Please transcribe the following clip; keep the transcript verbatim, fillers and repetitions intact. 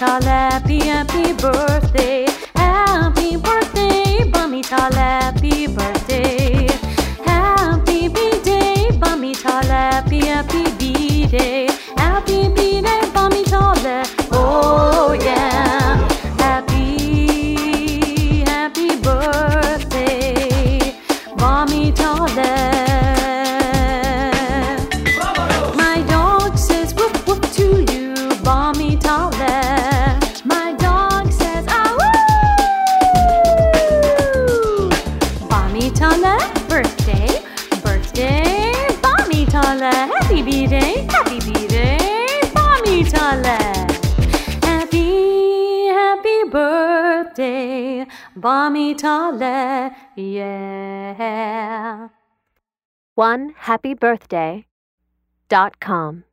Tale, happy, happy birthday. Happy birthday, Bummy Tale, happy birthday. Happy B-day, Bummy Tale, happy, happy B-day. Happy B-day, Bummy Tale, oh yeah. Happy, happy birthday, Bummy Tale. My dog says woof woof to you, Bummy Tale. My dog says ah woo. Bummy Tale, birthday, birthday, Bummy Tale. Happy B-day, happy B-day, Bummy Tale. Happy, happy birthday, Bummy Tale, yeah. one happy birthday dot com